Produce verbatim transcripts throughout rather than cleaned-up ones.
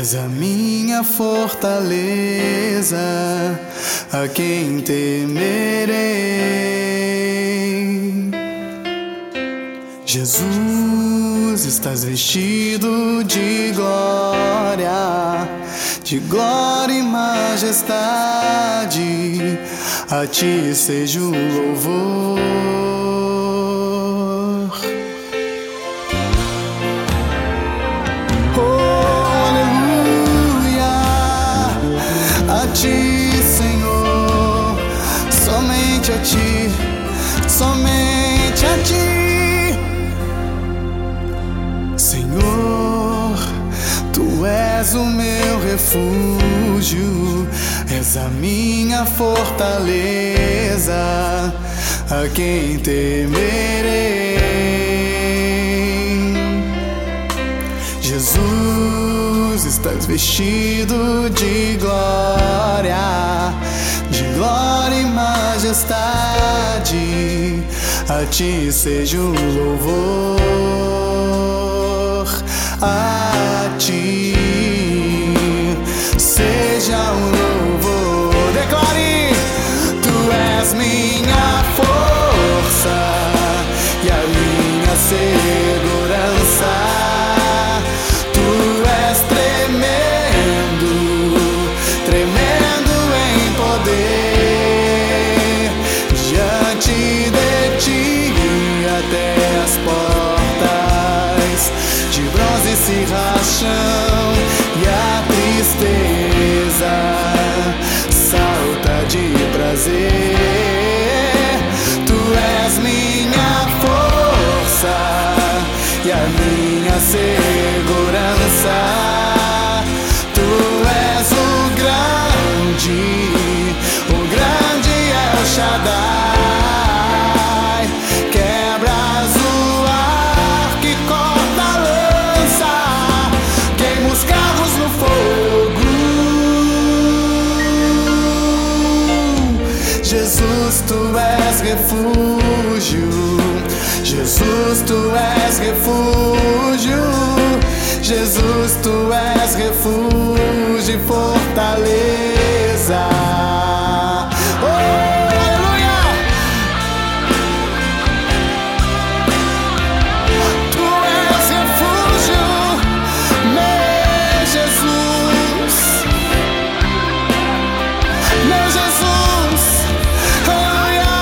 És a minha fortaleza, a quem temerei. Jesus, estás vestido de glória, de glória e majestade, a ti seja o louvor. A ti, Senhor, somente a ti, somente a ti. Senhor, tu és o meu refúgio, és a minha fortaleza, a quem temerei. Jesus, estás vestido de glória, de glória e majestade, a ti seja o louvor, a ti seja o louvor. Declare: tu és minha força e a minha segurança. Se racham e a tristeza salta de prazer. Tu és minha força e a minha segurança. Tu és o grande, o grande El Shaddai. Quebras o ar que corta a lança, queima os carros no fogo. Jesus, tu és refúgio. Jesus, tu és refúgio. Jesus, tu és refúgio e fortaleza. Oh, aleluia! Tu és refúgio, meu Jesus, meu Jesus, aleluia!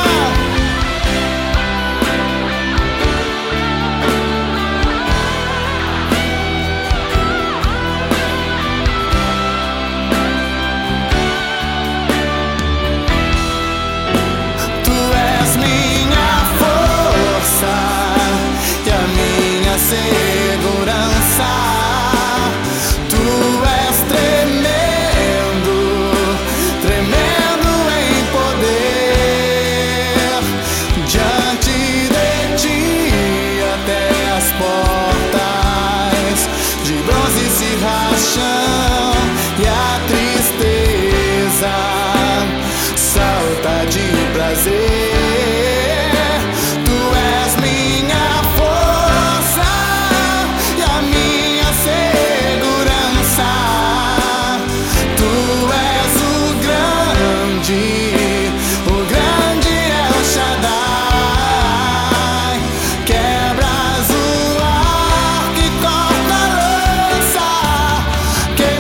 Tu és minha força e a minha segurança. Tu és tremendo, tremendo em poder. Diante de ti até as portas de bronze se racham e a tristeza salta de prazer. Tu és minha força e a minha segurança. Tu és o grande, o grande El Shaddai. Quebras o ar que corta a lança,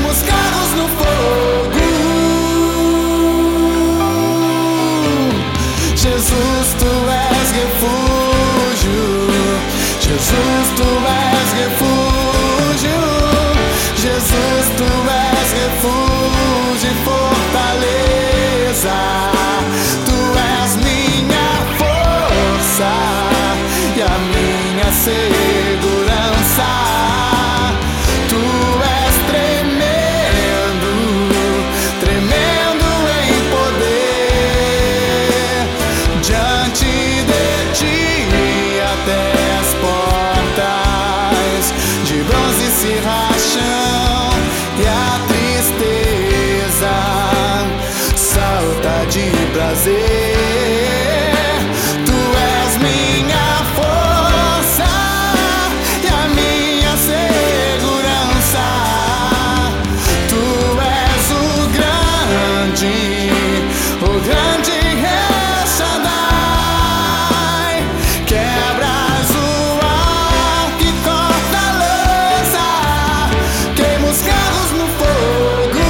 Elohim, o grande El Shaddai. Quebras o ar que corta a lança, queima os carros no fogo.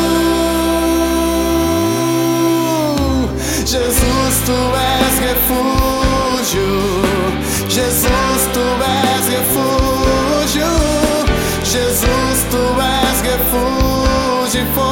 Jesus, tu és refúgio. Jesus, tu és refúgio. Jesus, tu és refúgio.